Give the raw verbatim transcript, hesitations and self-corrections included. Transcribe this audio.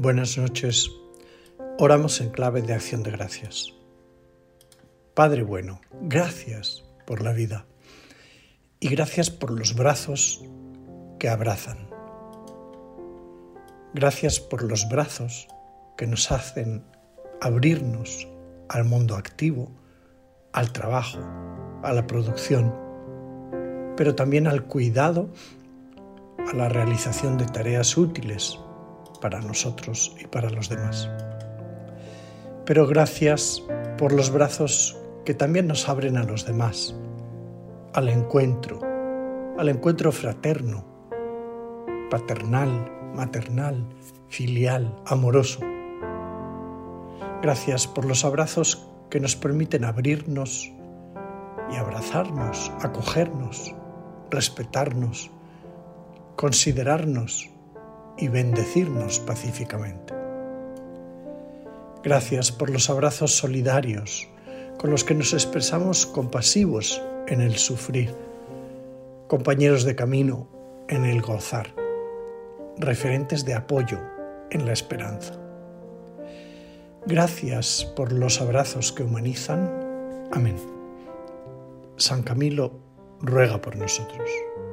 Buenas noches. Oramos en clave de acción de gracias. Padre bueno, gracias por la vida y gracias por los brazos que abrazan. Gracias por los brazos que nos hacen abrirnos al mundo activo, al trabajo, a la producción, pero también al cuidado, a la realización de tareas útiles para nosotros y para los demás. Pero gracias por los brazos que también nos abren a los demás, al encuentro, al encuentro fraterno, paternal, maternal, filial, amoroso. Gracias por los abrazos que nos permiten abrirnos y abrazarnos, acogernos, respetarnos, considerarnos y bendecirnos pacíficamente. Gracias por los abrazos solidarios con los que nos expresamos compasivos en el sufrir, compañeros de camino en el gozar, referentes de apoyo en la esperanza. Gracias por los abrazos que humanizan. Amén. San Camilo ruega por nosotros.